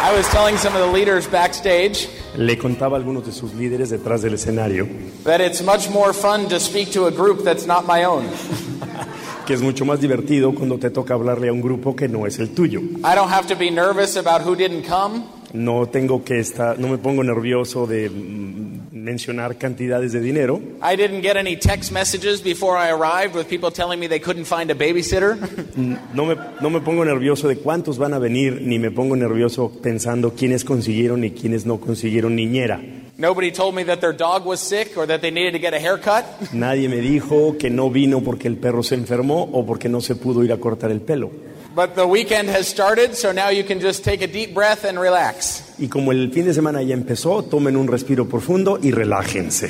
I was telling some of the leaders backstage Le contaba a algunos de sus líderes detrás del escenario that it's much more fun to speak to a group that's not my own. que es mucho más divertido cuando te toca hablarle a un grupo que no es el tuyo. I don't have to be nervous about who didn't come. No me pongo nervioso de mencionar cantidades de dinero. I didn't get any text messages before I arrived with people telling me they couldn't find a babysitter. No me pongo nervioso de cuántos van a venir, ni me pongo nervioso pensando quiénes consiguieron y quiénes no consiguieron niñera. Nobody told me that their dog was sick or that they needed to get a haircut. Nadie me dijo que no vino porque el perro se enfermó o porque no se pudo ir a cortar el pelo. But the weekend has started, so now you can just take a deep breath and relax. Y como el fin de semana ya empezó, tomen un respiro profundo y relájense.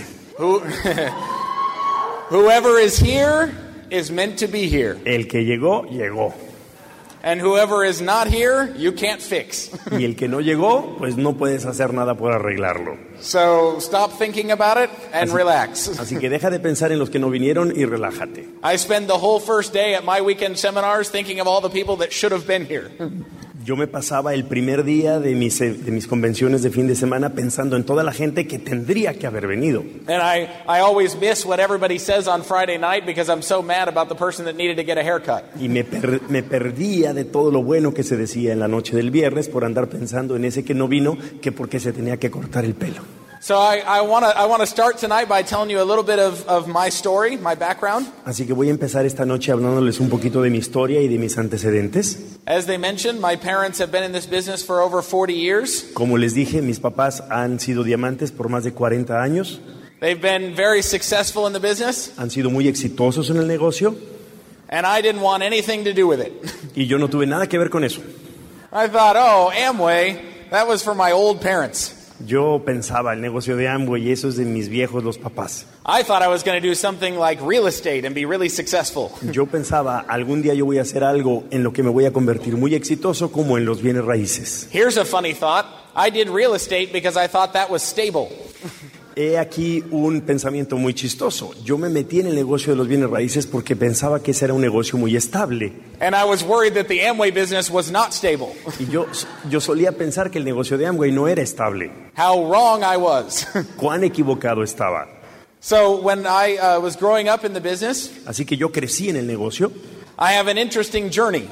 Whoever is here is meant to be here. El que llegó, llegó. And whoever is not here, you can't fix. Y el que no llegó, pues no puedes hacer nada por arreglarlo. So stop thinking about it and relax. Así que deja de pensar en los que no vinieron y relájate. I spend the whole first day at my weekend seminars thinking of all the people that should have been here. Yo me pasaba el primer día de mis convenciones de fin de semana pensando en toda la gente que tendría que haber venido. And I always miss what everybody says on Friday night because I'm so mad about the person that needed to get a haircut. Y me perdía de todo lo bueno que se decía en la noche del viernes por andar pensando en ese que no vino, que porque se tenía que cortar el pelo. So I want to start tonight by telling you a little bit of my story, my background. Así que voy a empezar esta noche hablándoles un poquito de mi historia y de mis antecedentes. As they mentioned, my parents have been in this business for over 40 years. Como les dije, mis papás han sido diamantes por más de 40 años. They've been very successful in the business. Han sido muy exitosos en el negocio. And I didn't want anything to do with it. Y yo no tuve nada que ver con eso. I thought, Amway, that was for my old parents. Yo pensaba, el negocio de Amway, eso es de mis viejos, los papás. I thought I was going to do something like real estate and be really successful. Yo pensaba, algún día yo voy a hacer algo en lo que me voy a convertir muy exitoso, como en los bienes raíces. Here's a funny thought. I did real estate because I thought that was stable. He aquí un pensamiento muy chistoso. Yo me metí en el negocio de los bienes raíces porque pensaba que ese era un negocio muy estable. And I was worried that the Amway business was not stable. Y yo solía pensar que el negocio de Amway no era estable. How wrong I was. Cuán equivocado estaba. So when I was growing up in the business, así que yo crecí en el negocio. I had an interesting journey.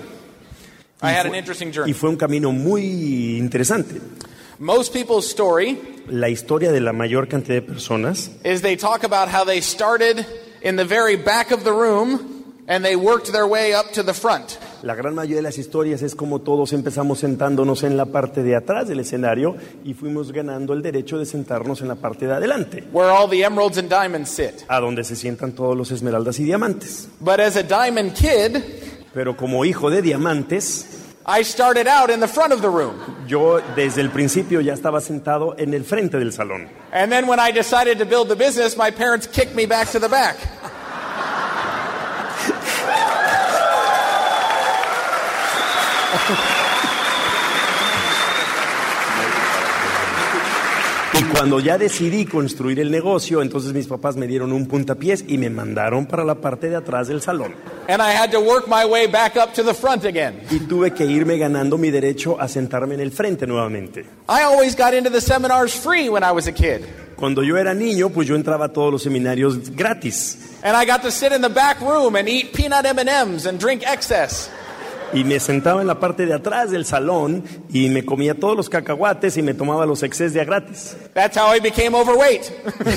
Y fue un camino muy interesante. Most people's story, la historia de la mayor cantidad de personas, is they talk about how they started in the very back of the room and they worked their way up to the front. La gran mayoría de las historias es como todos empezamos sentándonos en la parte de atrás del escenario y fuimos ganando el derecho de sentarnos en la parte de adelante. Where all the emeralds and diamonds sit. A donde se sientan todos los esmeraldas y diamantes. But as a diamond kid, pero como hijo de diamantes, I started out in the front of the room. Yo desde el principio ya estaba sentado en el frente del salón. And then when I decided to build the business, my parents kicked me back to the back. Y cuando ya decidí construir el negocio, entonces mis papás me dieron un puntapiés y me mandaron para la parte de atrás del salón. And I had to work my way back up to the front again. Y tuve que irme ganando mi derecho a sentarme en el frente nuevamente. I always got into the seminars free when I was a kid. Cuando yo era niño, pues yo entraba a todos los seminarios gratis. And I got to sit in the back room and eat peanut M&Ms and drink excess. Y me sentaba en la parte de atrás del salón y me comía todos los cacahuates y me tomaba los exces de a gratis. That's how I became overweight.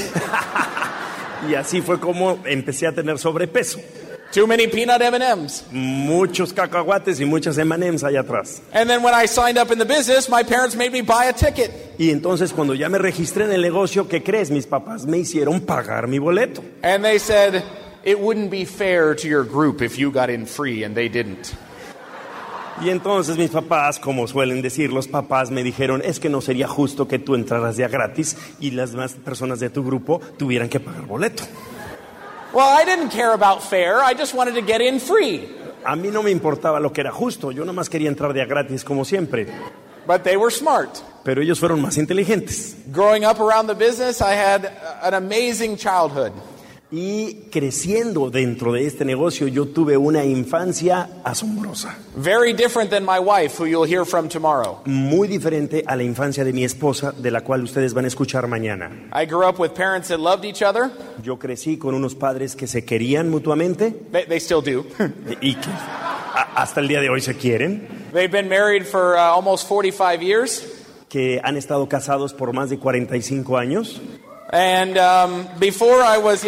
Y así fue como empecé a tener sobrepeso. Too many peanut M&Ms. Muchos cacahuates y muchas M&Ms allá atrás. And then when I signed up in the business, my parents made me buy a ticket. Y entonces cuando ya me registré en el negocio, ¿qué crees? Mis papás me hicieron pagar mi boleto. And they said, it wouldn't be fair to your group if you got in free and they didn't. Y entonces mis papás, como suelen decir los papás, me dijeron, es que no sería justo que tú entraras de a gratis y las demás personas de tu grupo tuvieran que pagar boleto. Well, I didn't care about fair. I just wanted to get in free. A mí no me importaba lo que era justo. Yo nomás quería entrar de a gratis como siempre. But they were smart. Pero ellos fueron más inteligentes. Growing up around the business, I had an amazing childhood. Y creciendo dentro de este negocio, yo tuve una infancia asombrosa. Very different than my wife, who you'll hear from tomorrow. Muy diferente a la infancia de mi esposa, de la cual ustedes van a escuchar mañana. I grew up with parents that loved each other. Yo crecí con unos padres que se querían mutuamente They still do. y que hasta el día de hoy se quieren, They've been married for almost 45 years. que han estado casados por más de 45 años. And before I was,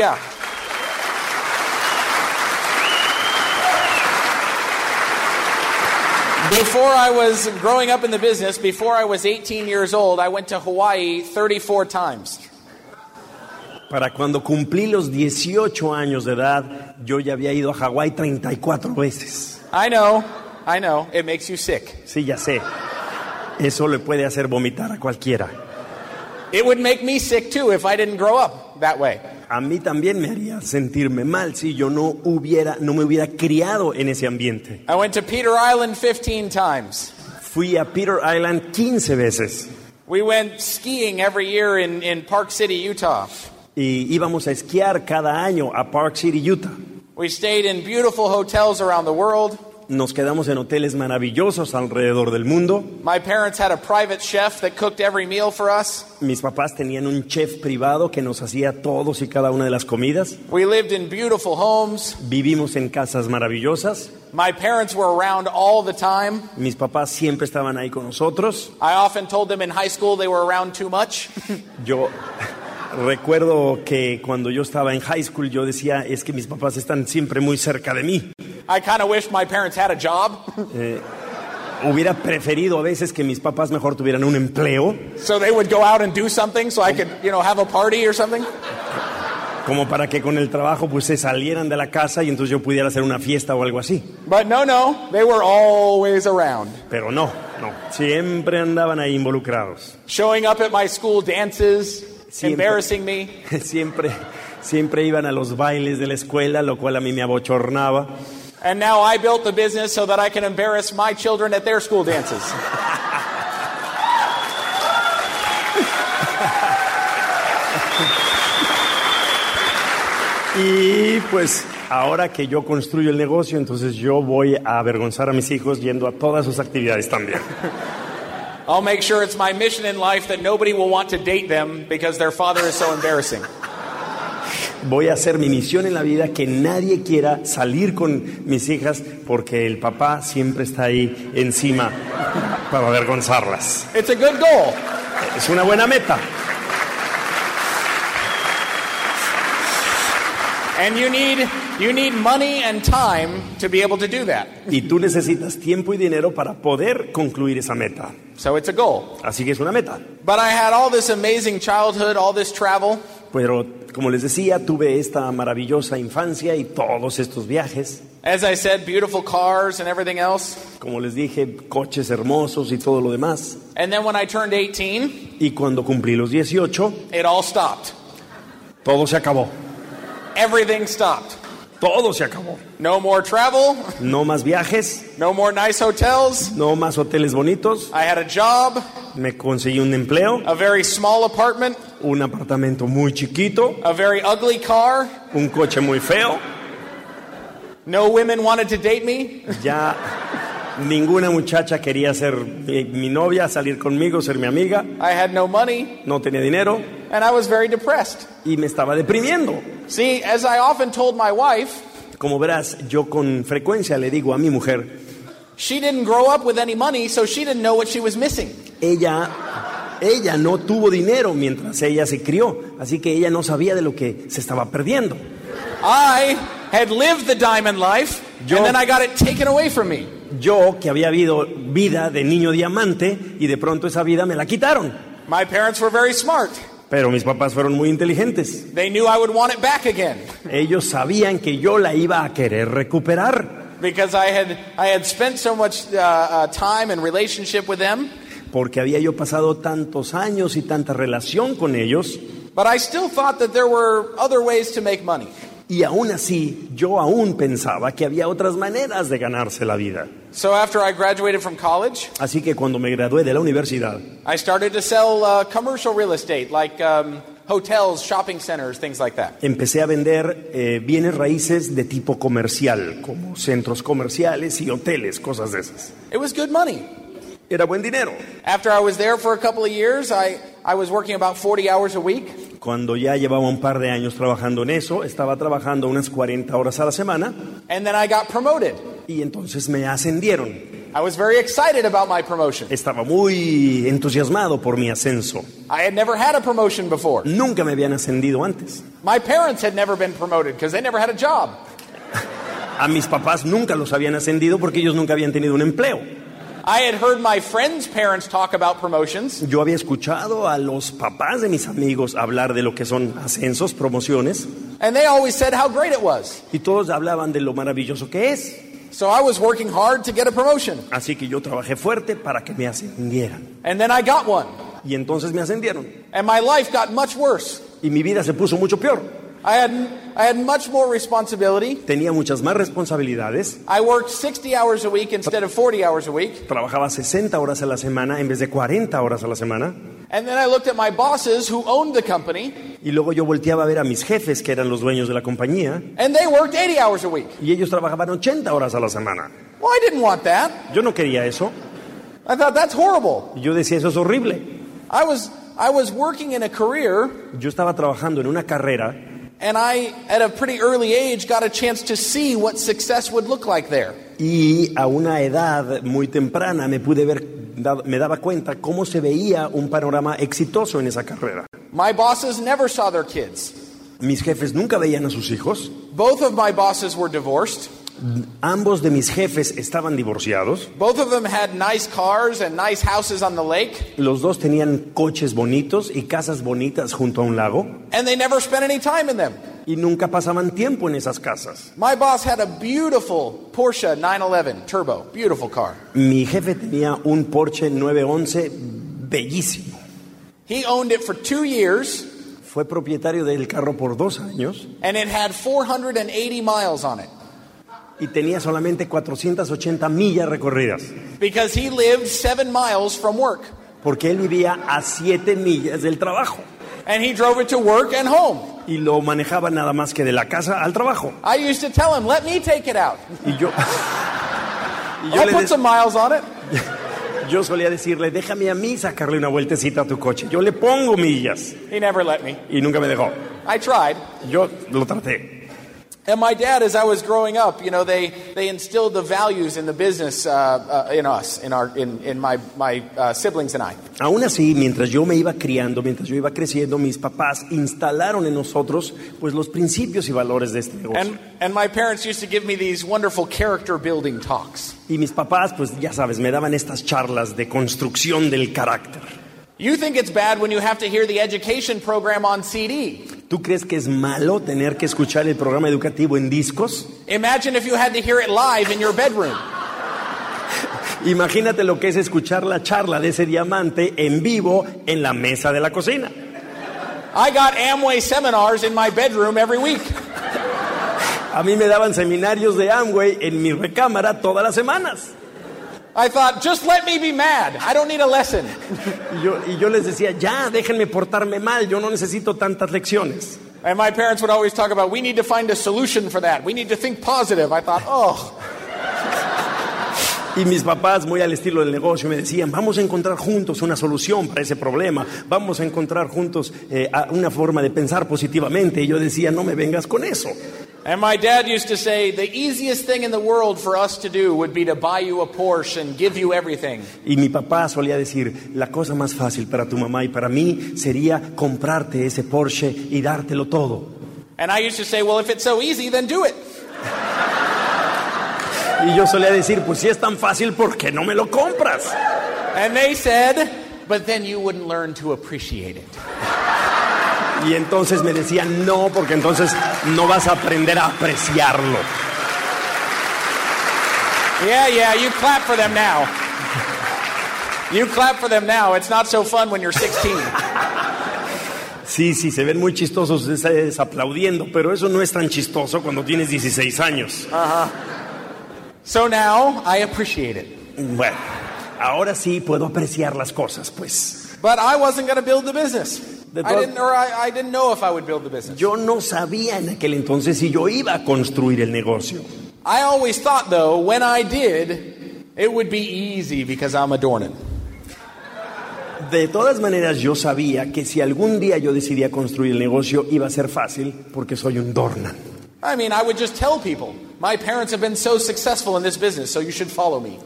Before I was growing up in the business, before I was 18 years old, I went to Hawaii 34 times. Para cuando cumplí los 18 años de edad, yo ya había ido a Hawái 34 veces. I know, it makes you sick. Sí, ya sé. Eso le puede hacer vomitar a cualquiera. It would make me sick too if I didn't grow up that way. A mí también me haría sentirme mal si yo no me hubiera criado en ese ambiente. I went to Peter Island 15 times. Fui a Peter Island 15 veces We went skiing every year in Park City, Utah. y íbamos a esquiar cada año a Park City, Utah. We stayed in beautiful hotels around the world. Nos quedamos en hoteles maravillosos alrededor del mundo. My parents had a private chef that cooked every meal for us. Mis papás tenían un chef privado que nos hacía todos y cada una de las comidas. We lived in beautiful homes. Vivimos en casas maravillosas. My parents were around all the time. Mis papás siempre estaban ahí con nosotros. I often told them in high school they were around too much. Yo recuerdo que cuando yo estaba en high school yo decía, es que mis papás están siempre muy cerca de mí. I kind of wished my parents had a job. Hubiera preferido a veces que mis papás mejor tuvieran un empleo, So they would go out and do something so I could, have a party or something. como para que con el trabajo pues se salieran de la casa y entonces yo pudiera hacer una fiesta o algo así. But no, they were always around. Pero no, siempre andaban ahí involucrados. Showing up at my school dances, Siempre. embarrassing me. Siempre iban a los bailes de la escuela, lo cual a mí me abochornaba. And now I built the business so that I can embarrass my children at their school dances. Y pues ahora que yo construyo el negocio, entonces yo voy a avergonzar a mis hijos yendo a todas sus actividades también. I'll make sure it's my mission in life that nobody will want to date them because their father is so embarrassing. Voy a hacer mi misión en la vida, que nadie quiera salir con mis hijas porque el papá siempre está ahí encima para avergonzarlas. It's a good goal. Es una buena meta. And you need money and time to be able to do that. Y tú necesitas tiempo y dinero para poder concluir esa meta. So it's a goal. Así que es una meta. But I had all this amazing childhood, all this travel. Pero, como les decía, tuve esta maravillosa infancia y todos estos viajes. As I said, beautiful cars and everything else. Como les dije, coches hermosos y todo lo demás. And then when I turned 18, Y cuando cumplí los 18, it all stopped. todo se acabó. Everything stopped. Todo se acabó. No more travel, No más viajes, no more nice hotels. no más hoteles bonitos. I had a job, Me conseguí un empleo, a very small apartment, un apartamento muy chiquito, a very ugly car. un coche muy feo. No women wanted to date me. Ya ninguna muchacha quería ser mi novia, salir conmigo, ser mi amiga. I had no money, No tenía dinero and I was very depressed. y me estaba deprimiendo. See, as I often told my wife, Como verás, yo con frecuencia le digo a mi mujer, she didn't grow up with any money, so she didn't know what she was missing. ella no tuvo dinero mientras ella se crió, así que ella no sabía de lo que se estaba perdiendo. I had lived the diamond life, and then I got it taken away from me. Yo, que había habido vida de niño diamante, y de pronto esa vida me la quitaron. My parents were very smart. Pero mis papás fueron muy inteligentes. They knew I would want it back again Ellos sabían que yo la iba a querer recuperar, because I had spent so much time and relationship with them. porque había yo pasado tantos años y tanta relación con ellos, But I still thought that there were other ways to make money. y aún así yo aún pensaba que había otras maneras de ganarse la vida. So after I graduated from college, Así que cuando me gradué de la universidad, I started to sell commercial real estate, like hotels, shopping centers, things like that. Empecé a vender bienes raíces de tipo comercial, como centros comerciales y hoteles, cosas de esas. It was good money. Era buen dinero. After I was there for a couple of years, I was working about 40 hours a week. Cuando ya llevaba un par de años trabajando en eso, estaba trabajando unas 40 horas a la semana. And then I got promoted. Y entonces me ascendieron. I was very excited about my promotion. Estaba muy entusiasmado por mi ascenso. I had never had a promotion before. Nunca me habían ascendido antes. My parents had never been promoted because they never had a job. A mis papás nunca los habían ascendido porque ellos nunca habían tenido un empleo. I had heard my friends' parents talk about promotions. Yo había escuchado a los papás de mis amigos hablar de lo que son ascensos, promociones. And they always said how great it was. Y todos hablaban de lo maravilloso que es. So I was working hard to get a promotion. Así que yo trabajé fuerte para que me ascendieran. And then I got one. Y entonces me ascendieron. And my life got much worse. Y mi vida se puso mucho peor. I had much more responsibility. Tenía muchas más responsabilidades. I worked 60 hours a week instead of 40 hours a week. Trabajaba 60 horas a la semana en vez de 40 horas a la semana. And then I looked at my bosses who owned the company. Y luego yo volteaba a ver a mis jefes, que eran los dueños de la compañía. And they worked 80 hours a week. Y ellos trabajaban 80 horas a la semana. Well, I didn't want that. Yo no quería eso. I thought that's horrible. Y yo decía, eso es horrible. I was working in a career. Yo estaba trabajando en una carrera. And I, at a pretty early age, got a chance to see what success would look like there. Y a una edad muy temprana me daba cuenta cómo se veía un panorama exitoso en esa carrera. My bosses never saw their kids. Mis jefes nunca veían a sus hijos. Both of my bosses were divorced. Ambos de mis jefes estaban divorciados. Both of them had nice cars and nice houses on the lake. Los dos tenían coches bonitos y casas bonitas junto a un lago. And they never spent any time in them. Y nunca pasaban tiempo en esas casas. My boss had a beautiful Porsche 911 Turbo, beautiful car. Mi jefe tenía un Porsche 911 bellísimo. He owned it for 2 years. Fue propietario del carro por 2 años. And it had 480 miles on it. Y tenía solamente 480 millas recorridas. Because he lived 7 miles from work. Porque él vivía a 7 millas del trabajo. And he drove it to work and home. Y lo manejaba nada más que de la casa al trabajo. I used to tell him, let me take it out. Y yo I'll put some miles on it. Yo solía decirle, déjame a mí sacarle una vueltecita a tu coche. Yo le pongo millas. He never let me. Y nunca me dejó. I tried. Yo lo traté. And my dad, as I was growing up, you know, they instilled the values in the business in us, in my siblings and I. Aún así, mientras yo me iba criando, mientras yo iba creciendo, mis papás instalaron en nosotros, pues, los principios y valores de este negocio. And my parents used to give me these wonderful character building talks. Y mis papás, pues, ya sabes, me daban estas charlas de construcción del carácter. You think it's bad when you have to hear the education program on CD. ¿Tú crees que es malo tener que escuchar el programa educativo en discos? Imagine if you had to hear it live in your bedroom. Imagínate lo que es escuchar la charla de ese diamante en vivo en la mesa de la cocina. I got Amway seminars in my bedroom every week. A mí me daban seminarios de Amway en mi recámara todas las semanas. I thought, just let me be mad. I don't need a lesson. Y yo les decía, ya, déjenme portarme mal, yo no necesito tantas lecciones. And my parents would always talk about, we need to find a solution for that. We need to think positive. I thought, oh. Y mis papás, muy al estilo del negocio, me decían, vamos a encontrar juntos una solución para ese problema. Vamos a encontrar juntos una forma de pensar positivamente. Y yo decía, no me vengas con eso. And my dad used to say, the easiest thing in the world for us to do would be to buy you a Porsche and give you everything. Y mi papá solía decir, la cosa más fácil para tu mamá y para mí sería comprarte ese Porsche y dártelo todo. And I used to say, well, if it's so easy, then do it. Y yo solía decir, pues si es tan fácil, ¿por qué no me lo compras? And they said, but then you wouldn't learn to appreciate it. Y entonces me decían, no, porque entonces no vas a aprender a apreciarlo. Yeah, you clap for them now. You clap for them now. It's not so fun when you're 16. Sí, se ven muy chistosos ustedes aplaudiendo, pero eso no es tan chistoso cuando tienes 16 años. So now I appreciate it. Bueno, ahora sí puedo apreciar las cosas, pues. But I wasn't going to build the business. I didn't know if I would build the business. Yo no sabía en aquel entonces si yo iba a construir el negocio. I always thought, though, when I did, it would be easy because I'm a Dornan. De todas maneras, yo sabía que si algún día yo decidía construir el negocio, iba a ser fácil porque soy un Dornan. I mean, I would just tell people, my parents have been so successful in this business, so you should follow me.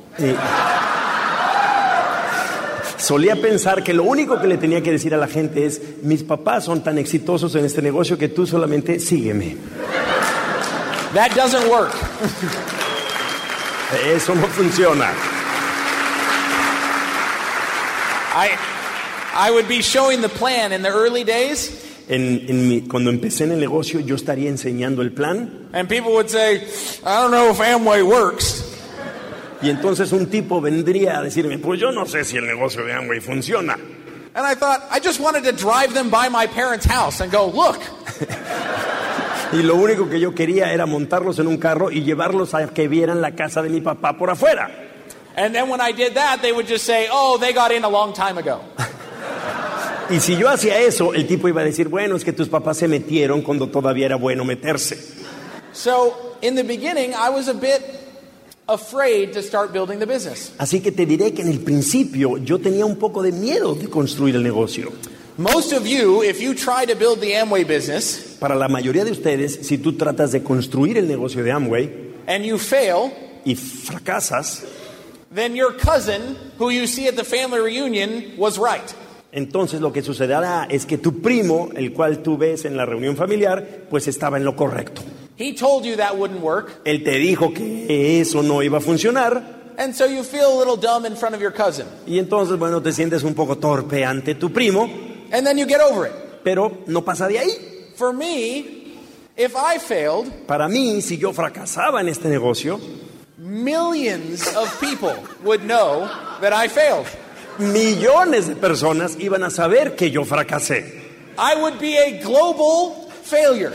Solía pensar que lo único que le tenía que decir a la gente es, mis papás son tan exitosos en este negocio que tú solamente sígueme. That doesn't work. Eso no funciona. I would be showing the plan in the early days. Cuando empecé en el negocio, yo estaría enseñando el plan. And people would say, I don't know if Amway works. Y entonces un tipo vendría a decirme, pues yo no sé si el negocio de Amway funciona. And I thought, I just wanted to drive them by my parents' house and go, look. Y lo único que yo quería era montarlos en un carro y llevarlos a que vieran la casa de mi papá por afuera. And then when I did that, they would just say, oh, they got in a long time ago. Y si yo hacía eso, el tipo iba a decir, bueno, es que tus papás se metieron cuando todavía era bueno meterse. So, in the beginning, I was a bit afraid to start building the business. Así que te diré que en el principio yo tenía un poco de miedo de construir el negocio. Most of you, if you try to build the Amway business, para la mayoría de ustedes, si tú tratas de construir el negocio de Amway and you fail, y fracasas, then your cousin, who you see at the family reunion, was right. Entonces lo que sucederá es que tu primo, el cual tú ves en la reunión familiar, pues estaba en lo correcto. He told you that wouldn't work. Él te dijo que eso no iba a funcionar. And so you feel a little dumb in front of your cousin. Y entonces, bueno, te sientes un poco torpe ante tu primo. And then you get over it. Pero no pasa de ahí. For me, if I failed, para mí, si yo fracasaba en este negocio, millions of people would know that I failed. Millones de personas iban a saber que yo fracasé. I would be a global failure.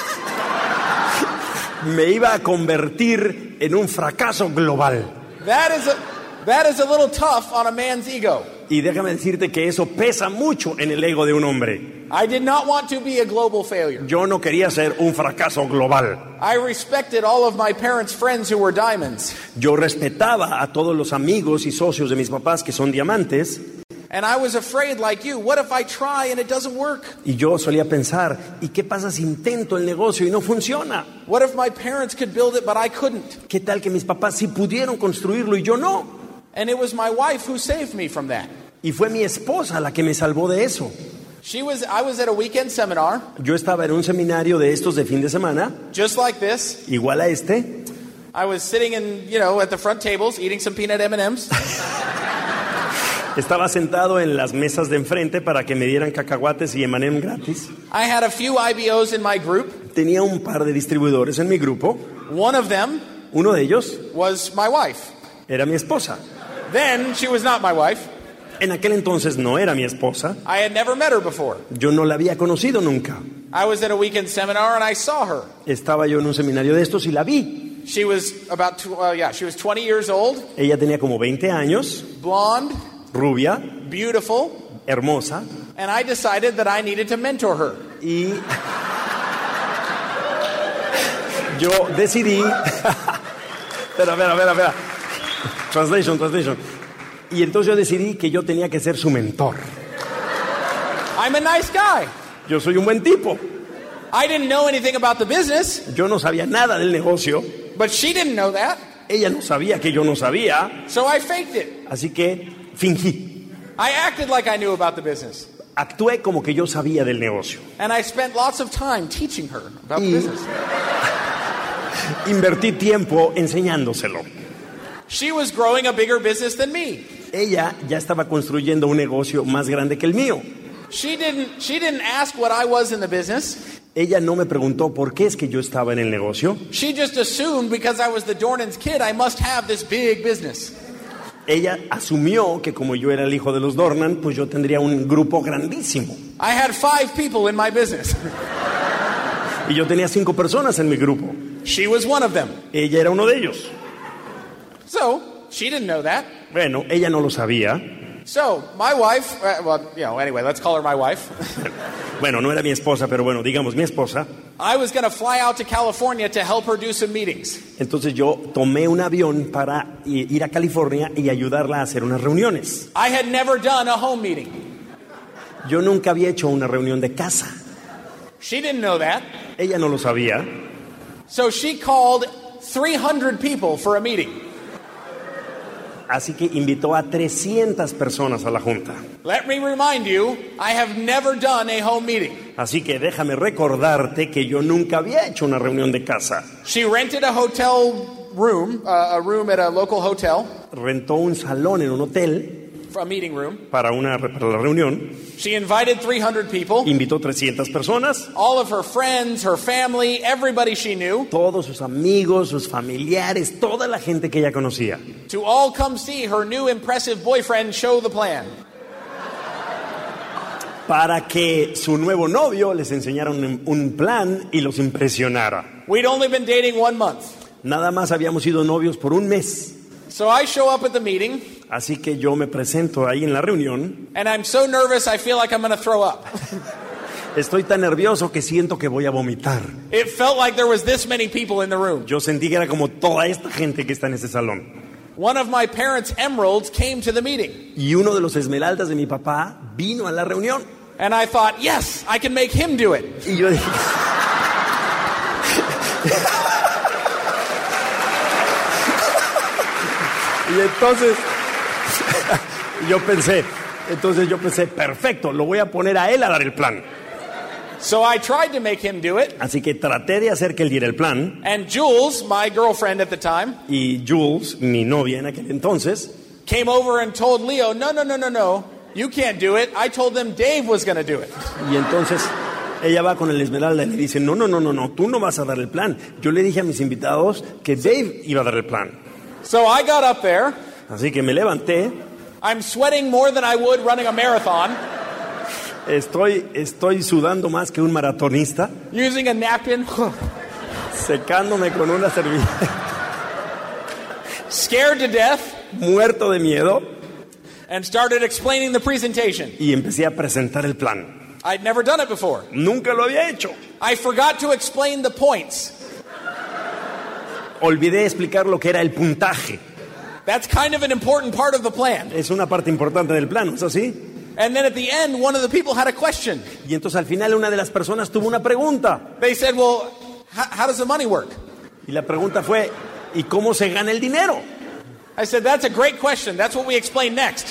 Me iba a convertir en un fracaso global. That is a little tough on a man's ego. Y déjame decirte que eso pesa mucho en el ego de un hombre. I did not want to be a global failure. Yo no quería ser un fracaso global. I respected all of my parents' friends who were diamonds. Yo respetaba a todos los amigos y socios de mis papás que son diamantes. And I was afraid like you, what if I try and it doesn't work? Y yo solía pensar, ¿y qué pasa si intento el negocio y no funciona? What if my parents could build it but I couldn't? ¿Qué tal que mis papás sí pudieron construirlo y yo no? And it was my wife who saved me from that. Y fue mi esposa la que me salvó de eso. I was at a weekend seminar. Yo estaba en un seminario de estos de fin de semana. Just like this. Igual a este. I was sitting at the front tables eating some peanut M&Ms. Estaba sentado en las mesas de enfrente para que me dieran cacahuates y M&M gratis. I had a few IBOs in my group. Tenía un par de distribuidores en mi grupo. One of them, uno de ellos, was my wife. Era mi esposa. Then she was not my wife. En aquel entonces no era mi esposa. I had never met her before. Yo no la había conocido nunca. I was at a weekend seminar and I saw her. Estaba yo en un seminario de estos y la vi. She was she was 20 years old. Ella tenía como 20 años. Blonde. Rubia. Beautiful. Hermosa. And I decided that I needed to mentor her. Y yo decidí. Espera. Translation. Y entonces yo decidí que yo tenía que ser su mentor. I'm a nice guy. Yo soy un buen tipo. I didn't know anything about the business. Yo no sabía nada del negocio. But she didn't know that. Ella no sabía que yo no sabía. So I faked it. Así que fingí. I acted like I knew about the business. Actué como que yo sabía del negocio. And I spent lots of time teaching her about the business. Invertí tiempo enseñándoselo. She was growing a bigger business than me. Ella ya estaba construyendo un negocio más grande que el mío. She didn't ask what I was in the business. Ella no me preguntó por qué es que yo estaba en el negocio. She just assumed because I was the Dornan's kid, I must have this big business. Ella asumió que como yo era el hijo de los Dornan, pues yo tendría un grupo grandísimo. I had 5 people in my business. Y yo tenía 5 personas en mi grupo. She was one of them. Ella era uno de ellos. So, she didn't know that. Bueno, ella no lo sabía. So, my wife, anyway, let's call her my wife. Bueno, no era mi esposa, pero bueno, digamos mi esposa. I was going to fly out to California to help her do some meetings. Entonces yo tomé un avión para ir a California y ayudarla a hacer unas reuniones. I had never done a home meeting. Yo nunca había hecho una reunión de casa. She didn't know that. Ella no lo sabía. So she called 300 people for a meeting. Así que invitó a 300 personas a la junta. Let me remind you, I have never done a home meeting. Así que déjame recordarte que yo nunca había hecho una reunión de casa. She rented a hotel room, a room at a local hotel. Rentó un salón en un hotel A meeting room. para la reunión. She invited 300 people. Invitó 300 personas. All of her friends, her family, everybody she knew. Todos sus amigos, sus familiares, toda la gente que ella conocía. To all come see her new impressive boyfriend show the plan. Para que su nuevo novio les enseñara un plan y los impresionara. We'd only been dating 1 month. Nada más habíamos sido novios por un mes. So I show up at the meeting. Así que yo me presento ahí en la reunión. And I'm so nervous I feel like I'm going to throw up. Estoy tan nervioso que siento que voy a vomitar. It felt like there was this many people in the room. Yo sentí que era como toda esta gente que está en ese salón. One of my parents' emeralds came to the meeting. Y uno de los esmeraldas de mi papá vino a la reunión. And I thought, yes, I can make him do it. Y yo dije... Y entonces yo pensé, perfecto, lo voy a poner a él a dar el plan. So I tried to make him do it. Así que traté de hacer que él diera el plan. And Jules, my girlfriend at the time, Y Jules, mi novia en aquel entonces, came over and told Leo, no, you can't do it. I told them Dave was going to do it. y entonces ella va con el esmeralda y le dice, no, tú no vas a dar el plan. Yo le dije a mis invitados que Dave iba a dar el plan. So I got up there. Así que me levanté. I'm sweating more than I would running a marathon. Estoy sudando más que un maratonista, Using a napkin. secándome con una servilleta, Scared to death. muerto de miedo, And started explaining the presentation. y empecé a presentar el plan. I'd never done it before. Nunca lo había hecho. I forgot to explain the points. Olvidé explicar lo que era el puntaje. That's kind of an important part of the plan. Es una parte importante del plan, ¿no es así? And then at the end, one of the people had a question. Y entonces al final una de las personas tuvo una pregunta. They said, well, how does the money work? Y la pregunta fue, ¿y cómo se gana el dinero? I said, that's a great question. That's what we explain next.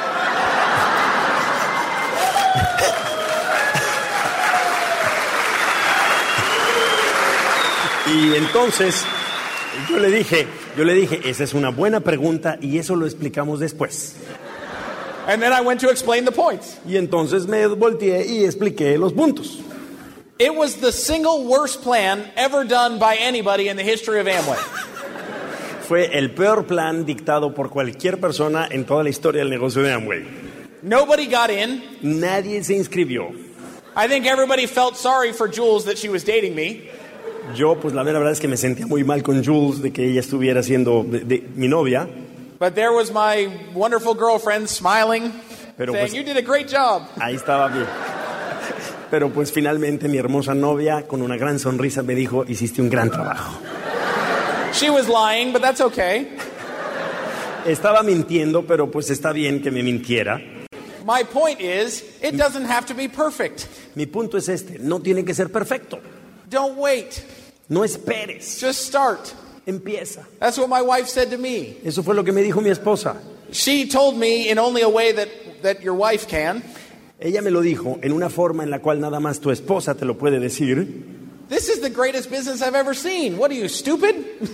Y entonces yo le dije, esa es una buena pregunta y eso lo explicamos después. And then I went to explain the points. Y entonces me volteé y expliqué los puntos. It was the single worst plan ever done by anybody in the history of Amway. Fue el peor plan dictado por cualquier persona en toda la historia del negocio de Amway. Nobody got in. Nadie se inscribió. I think everybody felt sorry for Jules that she was dating me. Yo, pues la verdad es que me sentía muy mal con Jules de que ella estuviera siendo de mi novia. But there was my wonderful girlfriend smiling, Pero saying, pues, you did a great job. ahí estaba bien. Pero pues finalmente mi hermosa novia con una gran sonrisa me dijo, hiciste un gran trabajo. She was lying, but that's okay. Estaba mintiendo, pero pues está bien que me mintiera. My point is, it doesn't have to be perfect. Mi punto es este, no tiene que ser perfecto. Don't wait. No esperes, Just start. empieza. That's what my wife said to me. Eso fue lo que me dijo mi esposa. She told me in only a way that your wife can. Ella me lo dijo en una forma en la cual nada más tu esposa te lo puede decir. This is the greatest business I've ever seen. What are you, stupid?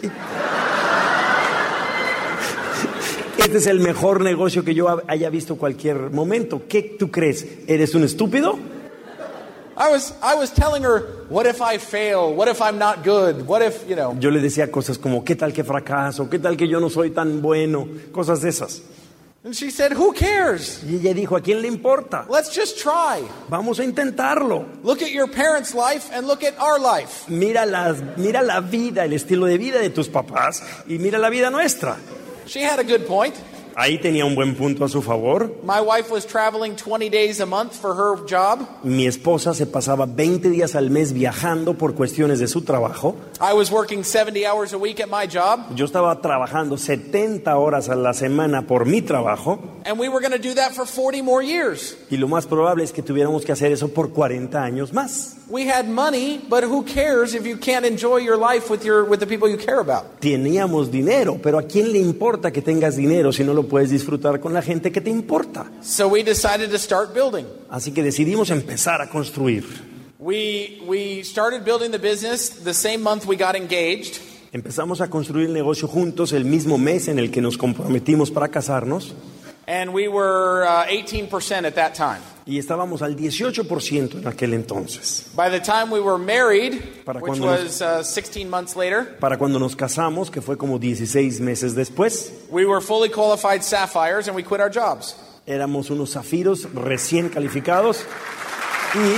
Este es el mejor negocio que yo haya visto cualquier momento. ¿Qué tú crees? ¿Eres un estúpido? I was telling her, what if I fail? What if I'm not good? What if, Yo le decía cosas como, ¿qué tal que fracaso? ¿Qué tal que yo no soy tan bueno? Cosas de esas. And she said, who cares? Y ella dijo, ¿a quién le importa? Let's just try. Vamos a intentarlo. Look at your parents' life and look at our life. Mira la vida, el estilo de vida de tus papás y mira la vida nuestra. She had a good point. Ahí tenía un buen punto a su favor. My wife was traveling 20 days a month for her job. Mi esposa se pasaba 20 días al mes viajando por cuestiones de su trabajo. I was working 70 hours a week at my job. Yo estaba trabajando 70 horas a la semana por mi trabajo. And we were going to do that for 40 more years. Y lo más probable es que tuviéramos que hacer eso por 40 años más. We had money, but who cares if you can't enjoy your life with the people you care about? Teníamos dinero, pero ¿a quién le importa que tengas dinero si no lo puedes disfrutar con la gente que te importa? So we decided to start building. Así que decidimos empezar a construir. We started building the business the same month we got engaged. Empezamos a construir el negocio juntos el mismo mes en el que nos comprometimos para casarnos. And we were 18% at that time. Y estábamos al 18% en aquel entonces. By the time we were married, Para which cuando was 16 months later, Para cuando nos casamos, que fue como 16 meses después, we were fully qualified sapphires and we quit our jobs. éramos unos zafiros recién calificados y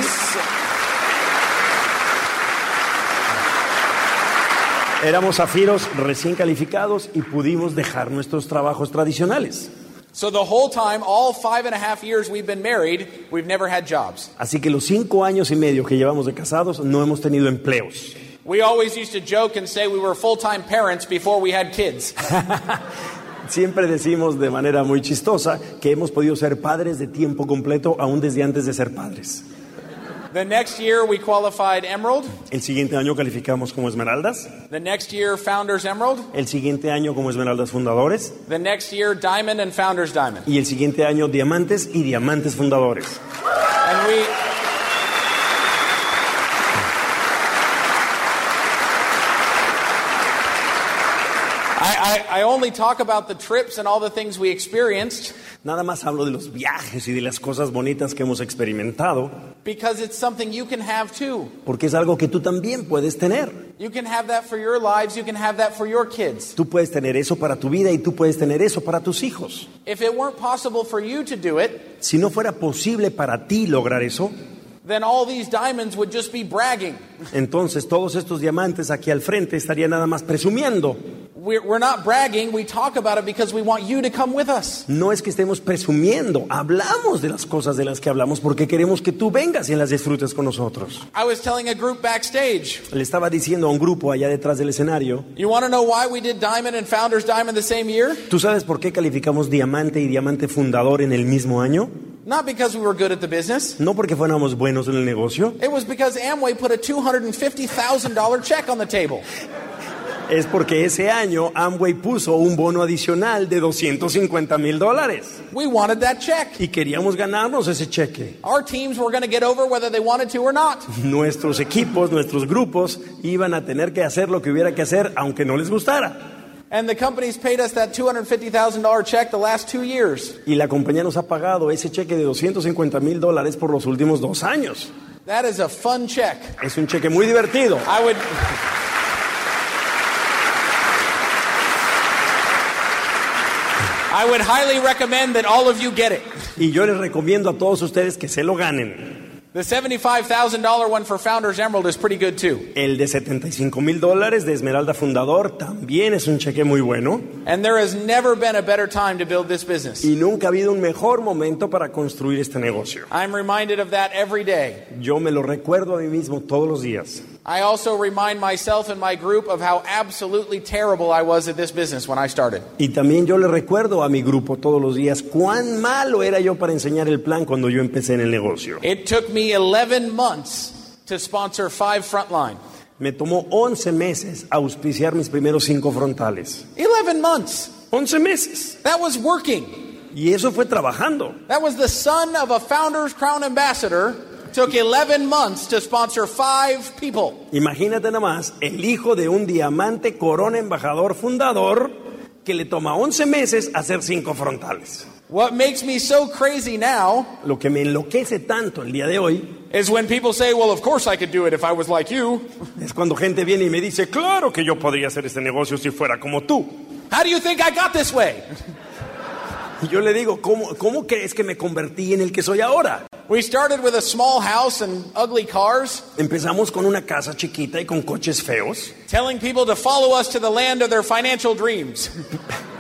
pudimos dejar nuestros trabajos tradicionales. So the whole time, all 5.5 years we've been married, we've never had jobs. Así que los 5 años y medio que llevamos de casados no hemos tenido empleos. We always used to joke and say we were full-time parents before we had kids. Siempre decimos de manera muy chistosa que hemos podido ser padres de tiempo completo aún desde antes de ser padres. The next year we qualified Emerald. El siguiente año calificamos como esmeraldas. The next year Founders Emerald. El siguiente año como esmeraldas fundadores. The next year Diamond and Founders Diamond. Y el siguiente año diamantes y diamantes fundadores. And I only talk about the trips and all the things we experienced. Nada más hablo de los viajes y de las cosas bonitas que hemos experimentado. Because it's something you can have too. Porque es algo que tú también puedes tener. You can have that for your lives, you can have that for your kids. Tú puedes tener eso para tu vida y tú puedes tener eso para tus hijos. If it weren't possible for you to do it, Si no fuera posible para ti lograr eso, then all these diamonds would just be bragging. entonces todos estos diamantes aquí al frente estarían nada más presumiendo. We're not bragging, we talk about it because we want you to come with us. No es que estemos presumiendo, hablamos de las cosas de las que hablamos porque queremos que tú vengas y las disfrutes con nosotros. I was telling a group backstage, Le estaba diciendo a un grupo allá detrás del escenario, you want to know why we did Diamond and Founders Diamond the same year? ¿tú sabes por qué calificamos diamante y diamante fundador en el mismo año? Not because we were good at the business. No porque fuéramos buenos en el negocio, It was because Amway put a $250,000 check on the table. es porque ese año Amway puso un bono adicional de $250,000 We wanted that check. y queríamos ganarnos ese cheque. Our teams were going to get over whether they wanted to or not. Nuestros equipos, nuestros grupos iban a tener que hacer lo que hubiera que hacer aunque no les gustara. And the company's paid us that $250,000 check the last 2 years. Y la compañía nos ha pagado ese cheque de $250,000 por los últimos 2 años. That is a fun check. Es un cheque muy divertido. I would highly recommend that all of you get it. Y yo les recomiendo a todos ustedes que se lo ganen. The $75,000 one for Founders Emerald is pretty good too. El de $75,000 de Esmeralda Fundador también es un cheque muy bueno. And there has never been a better time to build this business. Y nunca ha habido un mejor momento para construir este negocio. I'm reminded of that every day. Yo me lo recuerdo a mí mismo todos los días. I also remind myself and my group of how absolutely terrible I was at this business when I started. Y también yo le recuerdo a mi grupo todos los días cuán malo era yo para enseñar el plan cuando yo empecé en el negocio. It took me 11 months to sponsor 5 frontline. Me tomó 11 meses auspiciar mis primeros 5 frontales. 11 months. 11 meses. That was working. Y eso fue trabajando. That was the son of a Founders Crown Ambassador. Took 11 months to sponsor 5 people. Imagínate nada más, el hijo de un diamante corona embajador fundador que le toma 11 meses hacer 5 frontales. What makes me so crazy now Lo que me enloquece tanto el día de hoy is when people say, well, of course I could do it if I was like you. es cuando gente viene y me dice, claro que yo podría hacer este negocio si fuera como tú. How do you think I got this way? Y yo le digo, ¿cómo crees que me convertí en el que soy ahora? We started with a small house and ugly cars, Empezamos con una casa chiquita y con coches feos, telling people to follow us to the land of their financial dreams.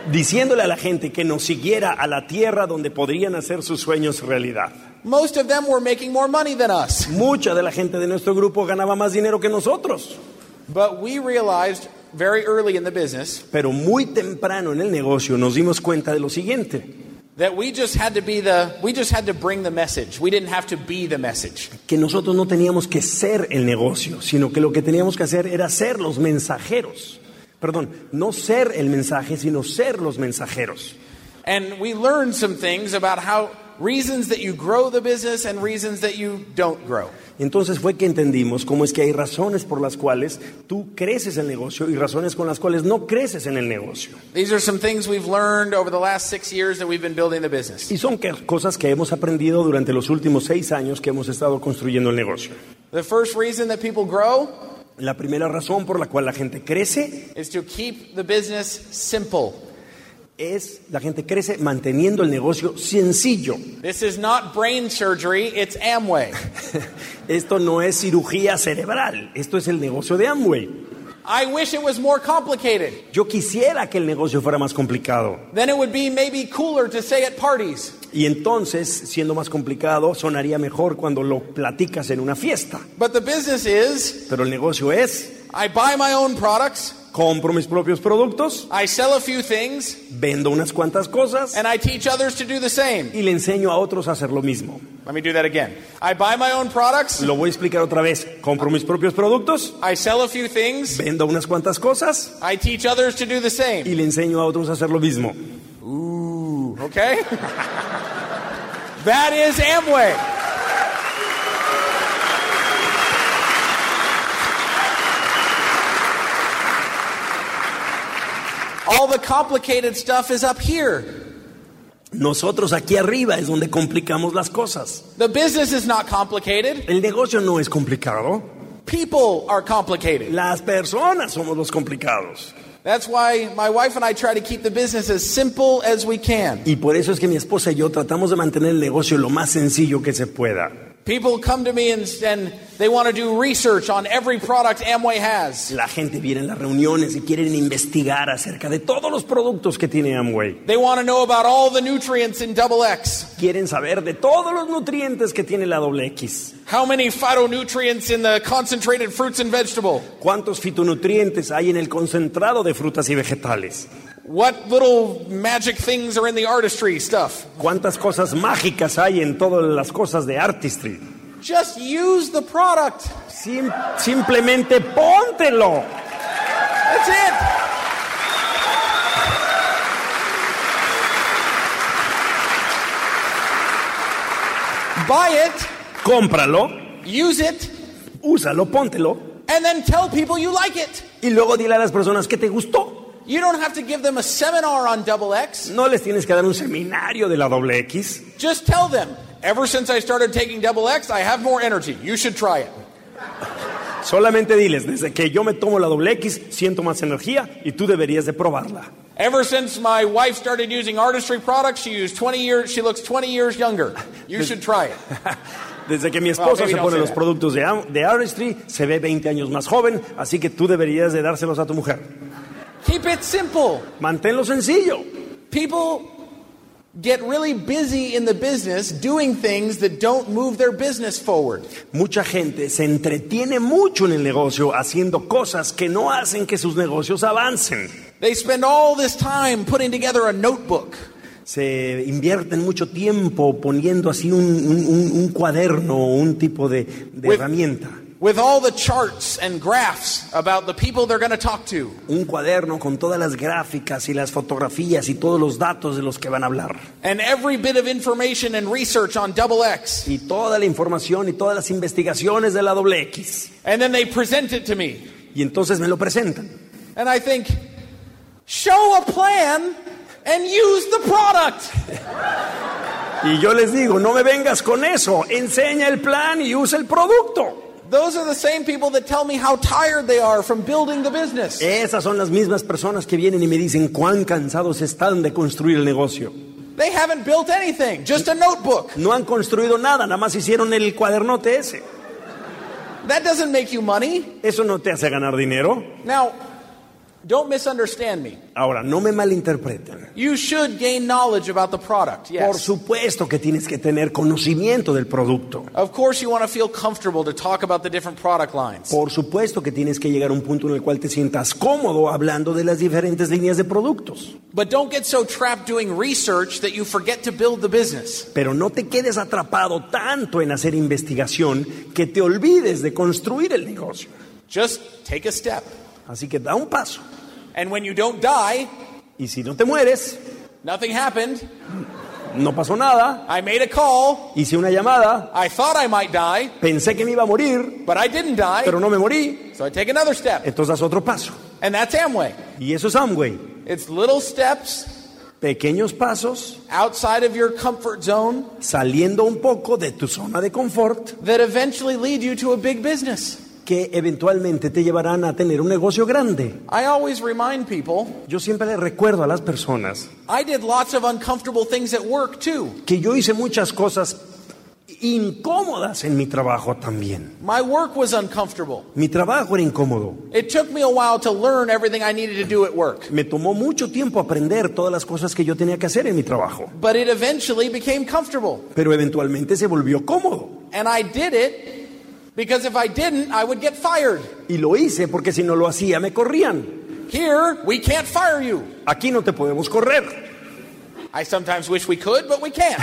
diciéndole a la gente que nos siguiera a la tierra donde podrían hacer sus sueños realidad. Most of them were making more money than us. Mucha de la gente de nuestro grupo ganaba más dinero que nosotros. But we realized very early in the business Pero muy temprano en el negocio nos dimos cuenta de lo siguiente, that we just had to bring the message. We didn't have to be the message. que nosotros no teníamos que ser el negocio, sino que lo que teníamos que hacer era ser los mensajeros. Perdón, no ser el mensaje, sino ser los mensajeros. And we learned some things about how reasons that you grow the business and reasons that you don't grow. Entonces fue que entendimos cómo es que hay razones por las cuales tú creces el negocio y razones con las cuales no creces en el negocio. These are some things we've learned over the last 6 years that we've been building the business. Y son cosas que hemos aprendido durante los últimos 6 años que hemos estado construyendo el negocio. The first reason that people grow La primera razón por la cual la gente crece is to keep the business simple. es la gente crece manteniendo el negocio sencillo. This is not brain surgery, it's Amway. Esto no es cirugía cerebral, esto es el negocio de Amway. I wish it was more complicated. Yo quisiera que el negocio fuera más complicado. Then it would be maybe cooler to say at parties. Y entonces, siendo más complicado, sonaría mejor cuando lo platicas en una fiesta. But the business is, Pero el negocio es, I buy my own products, compro mis propios productos, I sell a few things, vendo unas cuantas cosas and I teach others to do the same. y le enseño a otros a hacer lo mismo. Let me do that again. I buy my own products, Lo voy a explicar otra vez. Compro mis propios productos, I sell a few things, vendo unas cuantas cosas I teach others to do the same. y le enseño a otros a hacer lo mismo. Ooh, okay? That is Amway. All the complicated stuff is up here. Nosotros aquí arriba es donde complicamos las cosas. The business is not complicated. El negocio no es complicado. People are complicated. Las personas somos los complicados. That's why my wife and I try to keep the business as simple as we can. Y por eso es que mi esposa y yo tratamos de mantener el negocio lo más sencillo que se pueda. People come to me and they want to do research on every product Amway has. La gente viene en las reuniones y quieren investigar acerca de todos los productos que tiene Amway. They want to know about all the nutrients in Double X. Quieren saber de todos los nutrientes que tiene la doble X. How many phytonutrients in the concentrated fruits and vegetable? ¿Cuántos fitonutrientes hay en el concentrado de frutas y vegetales? What little magic things are in the artistry stuff? ¿Cuántas cosas mágicas hay en todas las cosas de artistry? Just use the product. Simplemente póntelo. That's it. Buy it, Cómpralo, use it, úsalo, póntelo and then tell people you like it. y luego dile a las personas que te gustó. You don't have to give them a seminar on Double X. No les tienes que dar un seminario de la doble X. Just tell them, ever since I started taking Double X, I have more energy. You should try it. Solamente diles, desde que yo me tomo la doble X, siento más energía y tú deberías de probarla. Ever since my wife started using artistry products, she looks 20 years younger. You should try it. Desde que mi esposa maybe se don't pone say los that. productos de artistry, se ve 20 años más joven, así que tú deberías de dárselos a tu mujer. Keep it simple. Manténlo sencillo. People get really busy in the business doing things that don't move their business forward. Mucha gente se entretiene mucho en el negocio haciendo cosas que no hacen que sus negocios avancen. They spend all this time putting together a notebook. Se invierten mucho tiempo poniendo así un cuaderno o un tipo de herramienta. With all the charts and graphs about the people they're going to talk to. Un cuaderno con todas las gráficas y las fotografías y todos los datos de los que van a hablar. And every bit of information and research on Double X. Y toda la información y todas las investigaciones de la doble X. And then they present it to me. Y entonces me lo presentan. And I think, show a plan and use the product. Y yo les digo, no me vengas con eso. Enseña el plan y usa el producto. Those are the same people that tell me how tired they are from building the business. Esas son las mismas personas que vienen y me dicen cuán cansados están de construir el negocio. They haven't built anything, just a notebook. No han construido nada, nada más hicieron el cuadernote ese. That doesn't make you money. Eso no te hace ganar dinero. Now, don't misunderstand me. Ahora, no me malinterpreten. You should gain knowledge about the product, yes. Por supuesto que tienes que tener conocimiento del producto. Of course you want to feel comfortable to talk about the different product lines. Por supuesto que tienes que llegar a un punto en el cual te sientas cómodo hablando de las diferentes líneas de productos. But don't get so trapped doing research that you forget to build the business. Pero no te quedes atrapado tanto en hacer investigación que te olvides de construir el negocio. Just take a step. Así que da un paso. And when you don't die, Y si no te mueres, nothing happened. no pasó nada. I made a call. Hice una llamada. I thought I might die, Pensé que me iba a morir, but I didn't die. pero no me morí. So I take another step. Entonces das otro paso. And that's Amway. Y eso es Amway. It's little steps Pequeños pasos, outside of your comfort zone saliendo un poco de tu zona de confort, that eventually lead you to a big business. que eventualmente te llevarán a tener un negocio grande. I always remind people, Yo siempre les recuerdo a las personas I did lots of uncomfortable things at work too. que yo hice muchas cosas incómodas en mi trabajo también. My work was uncomfortable. Mi trabajo era incómodo. It took me a while to learn everything I needed to do at work. Me tomó mucho tiempo aprender todas las cosas que yo tenía que hacer en mi trabajo. But it eventually became comfortable. Pero eventualmente se volvió cómodo. And I did it because if I didn't, I would get fired. Y lo hice porque si no lo hacía me corrían. Here, we can't fire you. Aquí no te podemos correr. I sometimes wish we could, but we can't.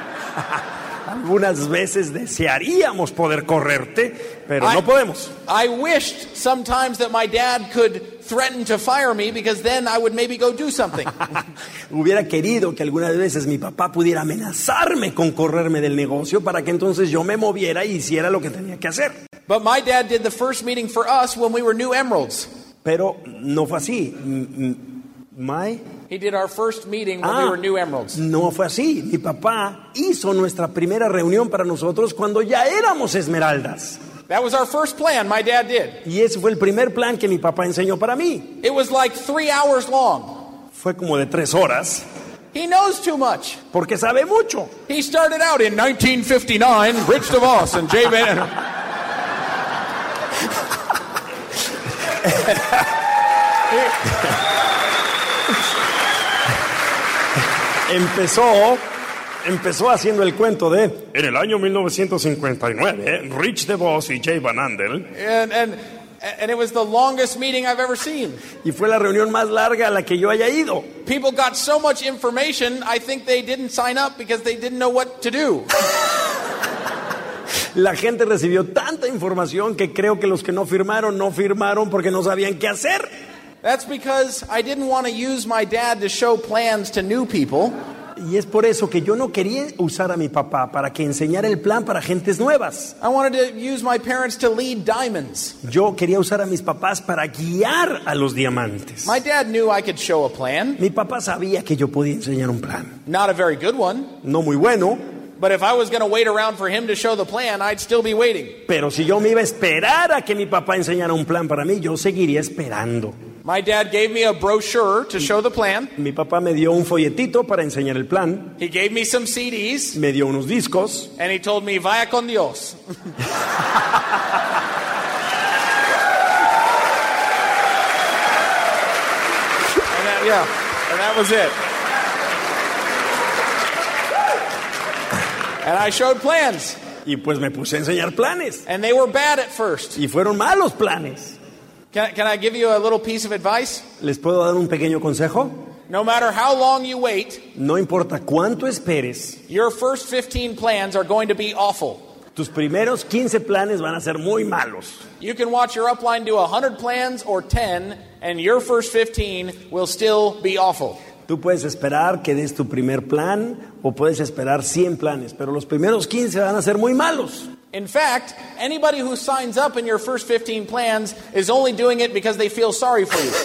Algunas veces desearíamos poder correrte, pero no podemos. I wished sometimes that my dad could threaten to fire me because then I would maybe go do something. Hubiera querido que algunas veces mi papá pudiera amenazarme con correrme del negocio para que entonces yo me moviera y hiciera lo que tenía que hacer. But my dad did the first meeting for us when we were new Emeralds. Pero no fue así. He did our first meeting when we were new Emeralds. No fue así. Mi papá hizo nuestra primera reunión para nosotros cuando ya éramos esmeraldas. That was our first plan my dad did. Y ese fue el primer plan que mi papá enseñó para mí. It was like 3 hours long. Fue como de 3 horas. He knows too much. Porque sabe mucho. He started out in 1959, Rich DeVos and Jay Van. Empezó haciendo el cuento de en el año 1959, Rich DeVos y Jay Van Andel. And it was the longest meeting I've ever seen. Y fue la reunión más larga a la que yo haya ido. People got so much information, I think they didn't sign up because they didn't know what to do. La gente recibió tanta información que creo que los que no firmaron porque no sabían qué hacer. That's because I didn't want to use my dad to show plans to new people. Y es por eso que yo no quería usar a mi papá para que enseñara el plan para gentes nuevas. I wanted to use my parents to lead diamonds. Yo quería usar a mis papás para guiar a los diamantes. My dad knew I could show a plan. Mi papá sabía que yo podía enseñar un plan. Not a very good one. No muy bueno. But if I was going to wait around for him to show the plan, I'd still be waiting. Pero si yo me iba a esperar a que mi papá enseñara un plan para mí, yo seguiría esperando. My dad gave me a brochure to show the plan. Mi papá me dio un folletito para enseñar el plan. He gave me some CDs. Me dio unos discos. And he told me, vaya con Dios. And that was it. And I showed plans. Y pues me puse a enseñar planes. And they were bad at first. Y fueron malos planes. Can I give you a little piece of advice? ¿Les puedo dar un pequeño consejo? No matter how long you wait, no importa cuánto esperes, your first 15 plans are going to be awful. Tus primeros 15 planes van a ser muy malos. You can watch your upline do 100 plans or 10, and your first 15 will still be awful. Tú puedes esperar que des tu primer plan o puedes esperar 100 planes, pero los primeros 15 van a ser muy malos. In fact, anybody who signs up in your first 15 plans is only doing it because they feel sorry for you.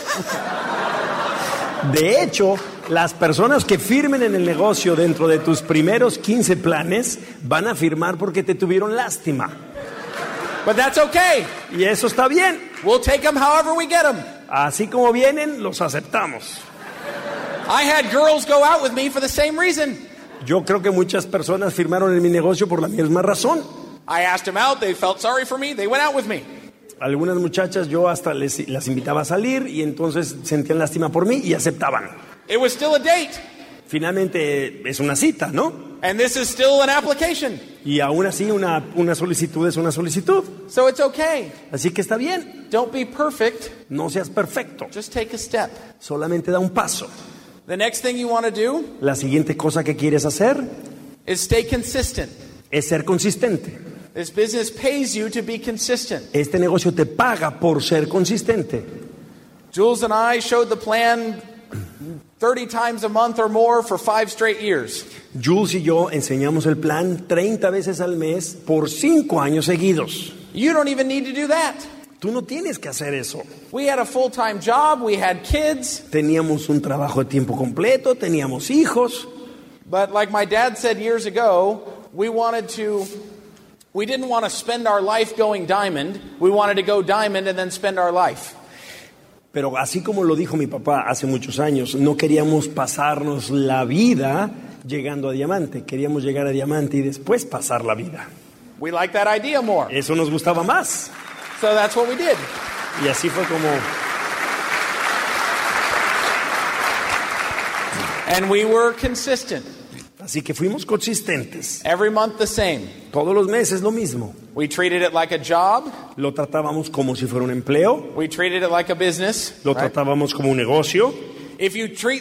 De hecho, las personas que firmen en el negocio dentro de tus primeros 15 planes van a firmar porque te tuvieron lástima. But that's okay. Y eso está bien. We'll take them however we get them. Así como vienen, los aceptamos. I had girls go out with me for the same reason. Yo creo que muchas personas firmaron en mi negocio por la misma razón. I asked them out, they felt sorry for me, they went out with me. Algunas muchachas yo hasta las invitaba a salir y entonces sentían lástima por mí y aceptaban. It was still a date. Finalmente es una cita, ¿no? And this is still an application. Y aún así una solicitud es una solicitud. So it's okay. Así que está bien. Don't be perfect. No seas perfecto. Just take a step. Solamente da un paso. The next thing you want to do La siguiente cosa que quieres hacer is stay consistent. es ser consistente. This business pays you to be consistent. Este negocio te paga por ser consistente. Jules and I showed the plan 30 times a month or more for 5 straight years. Jules y yo enseñamos el plan 30 veces al mes por 5 años seguidos. You don't even need to do that. Tú no tienes que hacer eso. We had a full-time job, we had kids, Teníamos un trabajo de tiempo completo, teníamos hijos. but like my dad said years ago, we didn't want to spend our life going diamond. We wanted to go diamond and then spend our life. Pero así como lo dijo mi papá hace muchos años, no queríamos pasarnos la vida llegando a diamante. Queríamos llegar a diamante y después pasar la vida. We liked that idea more. Eso nos gustaba más. So that's what we did. Y así fue como... And we were consistent. Así que fuimos consistentes. Every month the same. Todos los meses lo mismo. We treated it like a job. Lo tratábamos como si fuera un empleo. We treated it like a business. Lo right? tratábamos como un negocio. If you treat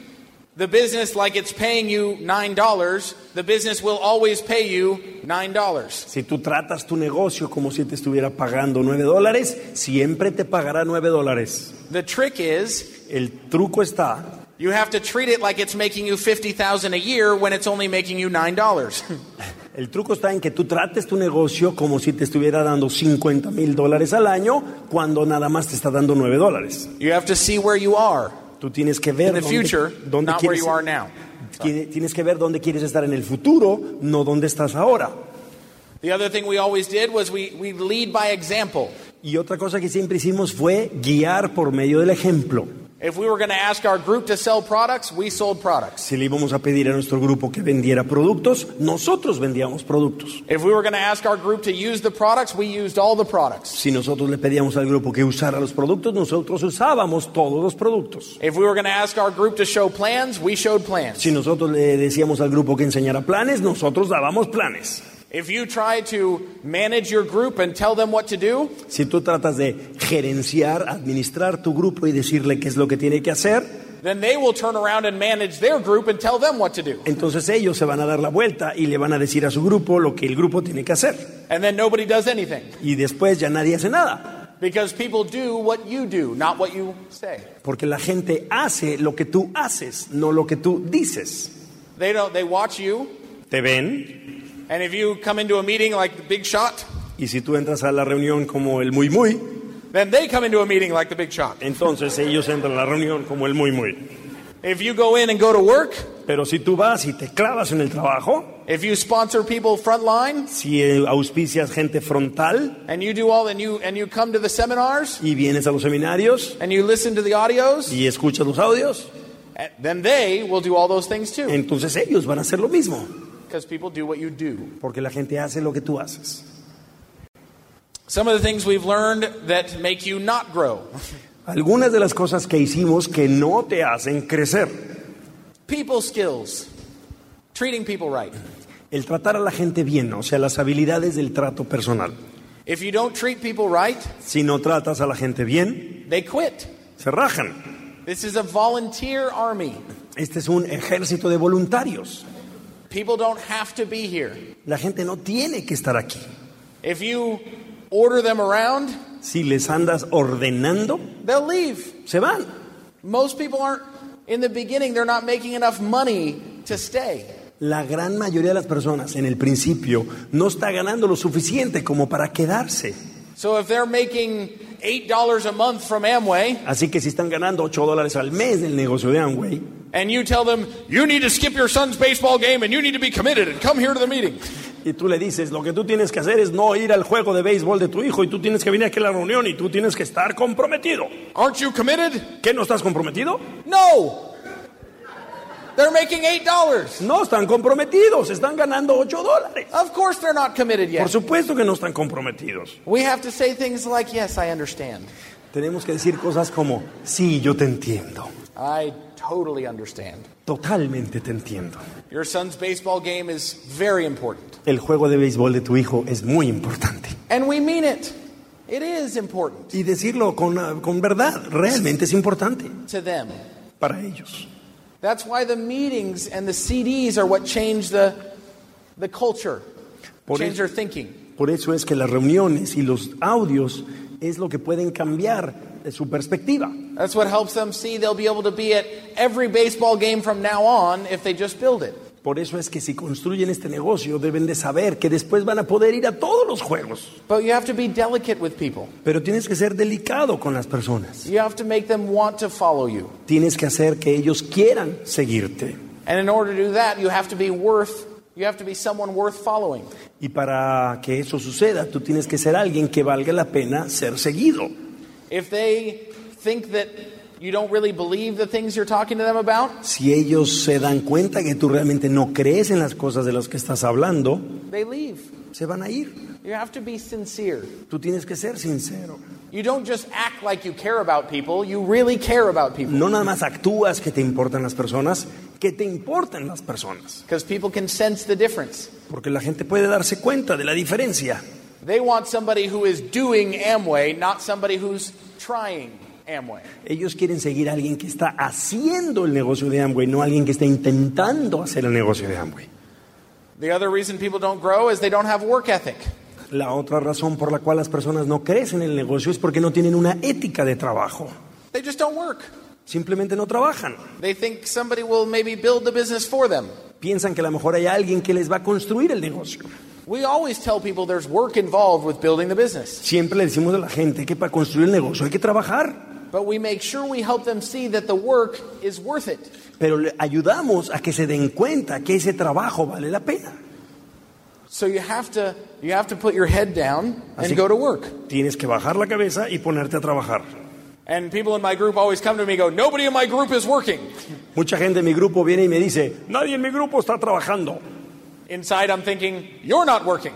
the business like it's paying you $9, the business will always pay you $9. Si tú tratas tu negocio como si te estuviera pagando $9, siempre te pagará $9. The trick is, El truco está, you have to treat it like it's making you $50,000 a year when it's only making you $9. el truco está en que tú trates tu negocio como si te estuviera dando $50,000 al año cuando nada más te está dando $9. You have to see where you are Tú tienes que ver in the future, dónde not where quieres, you are now. tienes que ver dónde quieres estar en el futuro, no dónde estás ahora. The other thing we always did was we lead by example. Y otra cosa que siempre hicimos fue guiar por medio del ejemplo. If we were going to ask our group to sell products, we sold products. Si le íbamos a pedir a nuestro grupo que vendiera productos, nosotros vendíamos productos. If we were going to ask our group to use the products, we used all the products. Si nosotros le pedíamos al grupo que usara los productos, nosotros usábamos todos los productos. If we were going to ask our group to show plans, we showed plans. Si nosotros le decíamos al grupo que enseñara planes, nosotros dábamos planes. If you try to manage your group and tell them what to do, Si tú tratas de gerenciar, administrar tu grupo y decirle qué es lo que tiene que hacer, then they will turn around and manage their group and tell them what to do. entonces ellos se van a dar la vuelta y le van a decir a su grupo lo que el grupo tiene que hacer. And then nobody does anything. Y después ya nadie hace nada. Because people do what you do, not what you say. Porque la gente hace lo que tú haces, no lo que tú dices. They watch you, Te ven, and if you come into a meeting like the Big Shot, y si tú entras a la reunión como el muy muy, then they come into a meeting like the Big Shot. entonces ellos entran a la reunión como el muy muy. If you go in and go to work, Pero si tú vas y te clavas en el trabajo, if you sponsor people frontline, si auspicias gente frontal and you do all, and you come to the seminars, y vienes a los seminarios and you listen to the audios, y escuchas los audios, then they will do all those things too. entonces ellos van a hacer lo mismo, Because people do what you do. porque la gente hace lo que tú haces. Some of the things we've learned that make you not grow. Algunas de las cosas que hicimos que no te hacen crecer. People skills. Treating people right. El tratar a la gente bien, o sea, las habilidades del trato personal. If you don't treat people right, Si no tratas a la gente bien, they quit. se rajan. This is a volunteer army. Este es un ejército de voluntarios. People don't have to be here. La gente no tiene que estar aquí. If you order them around, Si les andas ordenando, they'll leave. se van. Most people aren't, in the beginning, they're not making enough money to stay. La gran mayoría de las personas en el principio no está ganando lo suficiente como para quedarse. So if they're making $8 a month from Amway, Así que si están ganando $8 al mes del negocio de Amway, and you tell them, you need to skip your son's baseball game and you need to be committed and come here to the meeting. y tú le dices, lo que tú tienes que hacer es no ir al juego de béisbol de tu hijo y tú tienes que venir aquí a la reunión y tú tienes que estar comprometido. Aren't you committed? ¿Qué, no estás comprometido? No. They're making $8. No están comprometidos, están ganando $8. Of course they're not committed Por yet. supuesto que no están comprometidos. We have to say things like, yes, I understand. Tenemos que decir cosas como, sí, yo te entiendo. I totally understand. Totalmente te entiendo. Your son's baseball game is very important. El juego de béisbol de tu hijo es muy importante. And we mean it. It is important Y decirlo con verdad, realmente es importante to them. para ellos. That's why the meetings and the CDs are what change the culture, Por change eso- their thinking. Por eso es que las reuniones y los audios es lo que pueden cambiar su perspectiva. That's what helps them see they'll be able to be at every baseball game from now on if they just build it. Por eso es que si construyen este negocio deben de saber que después van a poder ir a todos los juegos. But you have to be delicate with people. Pero tienes que ser delicado con las personas. You have to make them want to follow you. Tienes que hacer que ellos quieran seguirte. And in order to do that, you have to be someone worth following. Y para que eso suceda, tú tienes que ser alguien que valga la pena ser seguido. If they think that you don't really believe the things you're talking to them about, Si ellos se dan cuenta que tú realmente no crees en las cosas de las que estás hablando, they leave. se van a ir. You have to be sincere. Tú tienes que ser sincero. You don't just act like you care about people, you really care about people. No nada más actúas que te importan las personas, que te importan las personas. Because people can sense the difference. Porque la gente puede darse cuenta de la diferencia. They want somebody who is doing Amway, not somebody who's trying Amway. Ellos quieren seguir a alguien que está haciendo el negocio de Amway, no a alguien que está intentando hacer el negocio de Amway. The other reason people don't grow is they don't have work ethic. La otra razón por la cual las personas no crecen en el negocio es porque no tienen una ética de trabajo. They just don't work. Simplemente no trabajan. They think somebody will maybe build the business for them. Piensan que a lo mejor hay alguien que les va a construir el negocio. We always tell people there's work involved with building the business, Siempre le decimos a la gente que para construir el negocio hay que trabajar, but we make sure we help them see that the work is worth it. pero le ayudamos a que se den cuenta que ese trabajo vale la pena. So you have to put your head down and Así- go to work. Tienes que bajar la cabeza y ponerte a trabajar. And people in my group always come to me and go, nobody in my group is working. Mucha gente de mi grupo viene y me dice, nadie en mi grupo está trabajando. Inside I'm thinking, you're not working.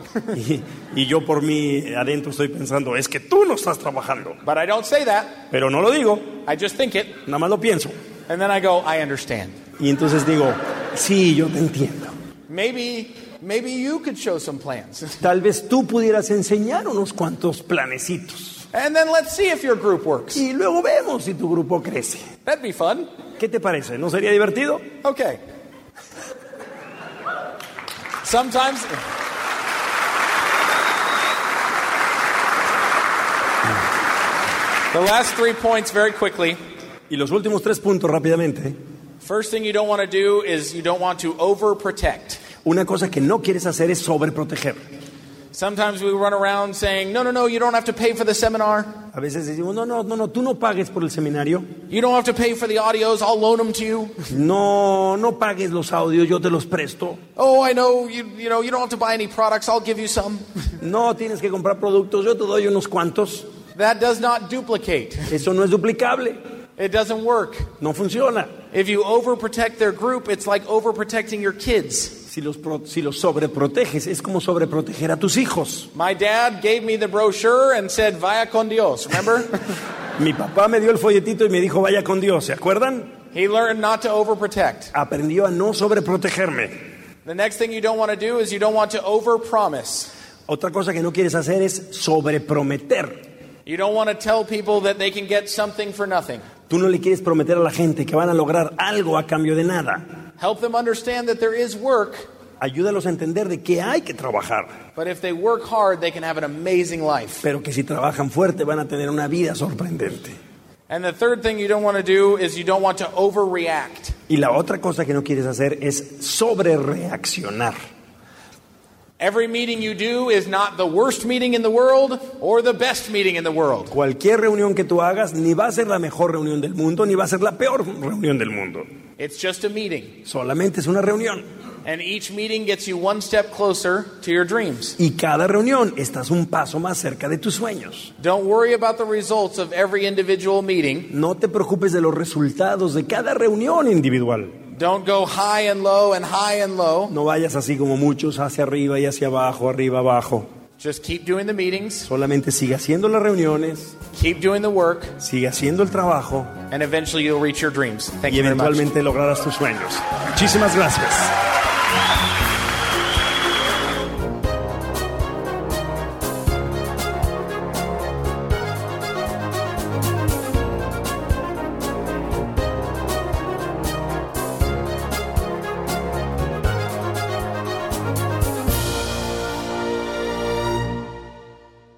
Y yo por mí adentro estoy pensando, es que tú no estás trabajando. But I don't say that. Pero no lo digo, I just think it. nada más lo pienso. And then I go, I understand. Y entonces digo, sí, yo te entiendo. Maybe you could show some plans. Tal vez tú pudieras enseñar unos cuantos planecitos. And then let's see if your group works. Y luego vemos si tu grupo crece. That'd be fun. ¿Qué te parece? ¿No sería divertido? Okay. Sometimes the last 3 points very quickly. Y los últimos 3 puntos rápidamente. First thing you don't want to do is you don't want to overprotect. Una cosa que no quieres hacer es sobreproteger. Sometimes we run around saying, no, you don't have to pay for the seminar. A veces decimos, no, tú no pagues por el seminario. You don't have to pay for the audios, I'll loan them to you. No pagues los audios, yo te los presto. Oh, I know, you don't have to buy any products, I'll give you some. No tienes que comprar productos, yo te doy unos cuantos. That does not duplicate. Eso no es duplicable, It doesn't work. no funciona. If you overprotect their group, it's like overprotecting your kids. Si los sobreproteges, es como sobreproteger a tus hijos. My dad gave me the brochure and said, vaya con Dios, remember? Mi papá me dio el folletito y me dijo, vaya con Dios, ¿se acuerdan? He learned not to overprotect. Aprendió a no sobreprotegerme. The next thing you don't want to do is you don't want to overpromise. Otra cosa que no quieres hacer es sobreprometer. You don't want to tell people that they can get something for nothing. Tú no le quieres prometer a la gente que van a lograr algo a cambio de nada. Help them understand that there is work, Ayúdalos a entender de que hay que trabajar, but if they work hard, they can have an amazing life. pero que si trabajan fuerte van a tener una vida sorprendente. And the third thing you don't want to do is you don't want to overreact. Y la otra cosa que no quieres hacer es sobrereaccionar. Every meeting you do is not the worst meeting in the world or the best meeting in the world. Cualquier reunión que tú hagas ni va a ser la mejor reunión del mundo, ni va a ser la peor reunión del mundo. It's just a meeting. Solamente es una reunión. And each meeting gets you one step closer to your dreams. Y cada reunión estás un paso más cerca de tus sueños. Don't worry about the results of every individual meeting. No te preocupes de los resultados de cada reunión individual. Don't go high and low and high and low. No vayas así como muchos hacia arriba y hacia abajo, arriba, abajo. Just keep doing the meetings. Solamente sigue haciendo las reuniones, Keep doing the work. sigue haciendo el trabajo And eventually you'll reach your dreams. Thank y you very much. eventualmente lograrás tus sueños. Muchísimas gracias.